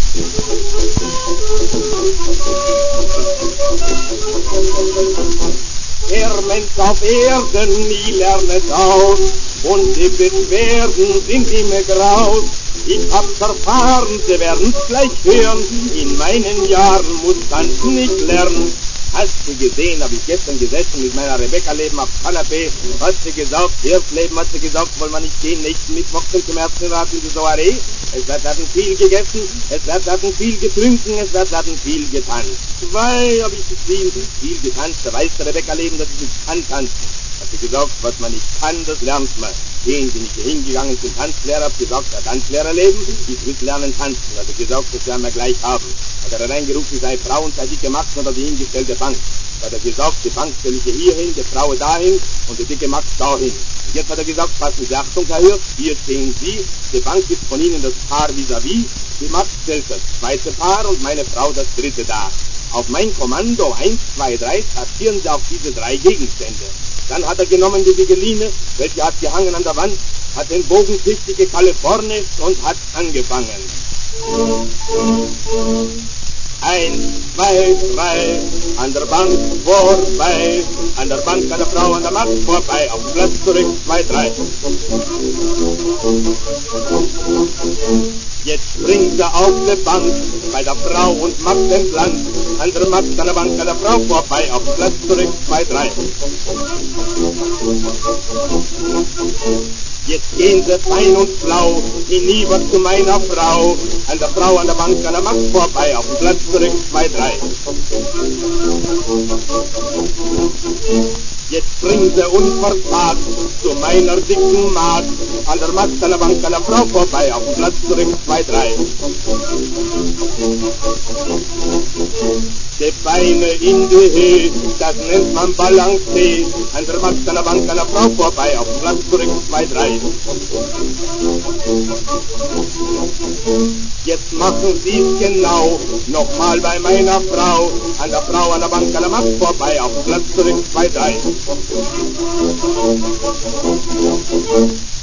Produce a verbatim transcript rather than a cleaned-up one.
Der Mensch auf Erden nie lernet aus, und die Beschwerden sind immer graus. Ich hab's erfahren, sie werden's gleich hören, in meinen Jahren muss tanzen nicht lernen. Hast du gesehen, hab ich gestern gesessen mit meiner Rebecca Leben auf Kanapee, hat sie gesagt, erst Leben hat sie gesagt, wollen wir nicht gehen, nächsten Mittwoch zum Ärztenrat in die Soiree. Es wird werden viel gegessen, es wird werden viel getrunken, es wird werden viel getanzt. Zwei hab ich viel, viel getanzt, da weiß der Rebecca Leben, dass ich nicht kann tanzen. Hat sie gesagt, was man nicht kann, das lernt man. Gehen Sie nicht hingegangen zum Tanzlehrer, hat gesagt, der Tanzlehrer leben, ich will lernen tanzen. Hat er gesagt, das werden wir gleich haben. Hat er reingerufen, sei Frau und sei dicke Max oder die hingestellte Bank. Hat er gesagt, die Bank stelle ich hier hin, die Frau dahin und die dicke Max dahin. Jetzt hat er gesagt, passen Sie, Achtung, Herr Hirt, hier sehen Sie, die Bank ist von Ihnen das Paar vis-à-vis, die Max stellt das zweite Paar und meine Frau das dritte dar. Auf mein Kommando eins, zwei, drei platzieren Sie auf diese drei Gegenstände. Dann hat er genommen die Vigeline, welche hat gehangen an der Wand, hat den Bogen tüchtig gekalifornischt und hat angefangen. Eins, zwei, drei, an der Bank vorbei, an der Bank, an der Frau, an der Max vorbei, auf den Platz zurück, zwei, drei. Jetzt springt er auf die Bank, bei der Frau und macht entlang, an der Max, an der Bank, an der Frau vorbei, auf den Platz zurück, zwei, drei. Jetzt gehen sie fein und schlau hinüber zu meiner Frau, an der Frau, an der Bank, an der Max vorbei, auf den Platz zurück, zwei, drei. Jetzt springen sie unverzagt zu meiner dicken Magd, an der Max, an der Bank, an der Frau vorbei, auf den Platz zurück, zwei, drei. Die Beine in die Höhe, das nennt man Balancé, an der Max, an der Bank, an der Frau vorbei, auf den Platz zurück, zwei, drei. Jetzt machen Sie's genau, nochmal bei meiner Frau, an der Frau, an der Bank, an der Max vorbei, auf den Platz zurück, zwei, drei.